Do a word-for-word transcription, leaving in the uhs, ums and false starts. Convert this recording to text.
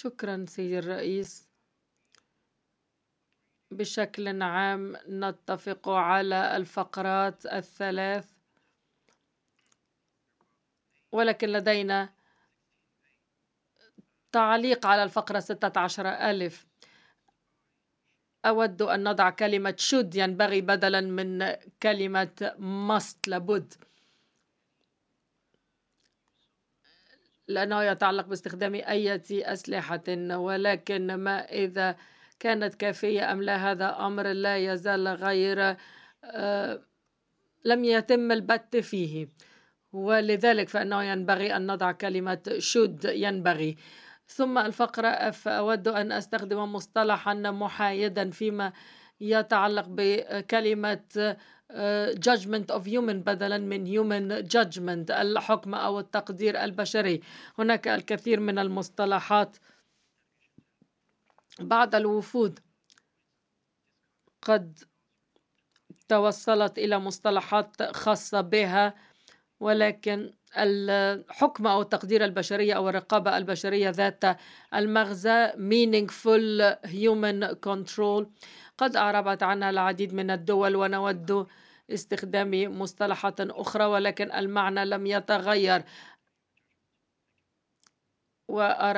شكرا سيدي الرئيس. بشكل عام نتفق على الفقرات الثلاث، ولكن لدينا تعليق على الفقرة ستة عشر ألف. أود أن نضع كلمة should ينبغي بدلا من كلمة must لابد، لأنه يتعلق باستخدام أي أسلحة، ولكن ما إذا كانت كافية أم لا هذا أمر لا يزال غير آه لم يتم البت فيه، ولذلك فإنه ينبغي أن نضع كلمة should ينبغي. ثم الفقرة F، أود أن أستخدم مصطلحا محايدا فيما يتعلق بكلمة judgment of human بدلا من human judgment، الحكم أو التقدير البشري. هناك الكثير من المصطلحات بعض الوفود قد توصلت إلى مصطلحات خاصة بها، ولكن الحكم أو التقدير البشرية أو الرقابة البشرية ذات المغزى meaningful human control قد أعربت عنها العديد من الدول، ونود استخدام مصطلحات أخرى ولكن المعنى لم يتغير. وأرى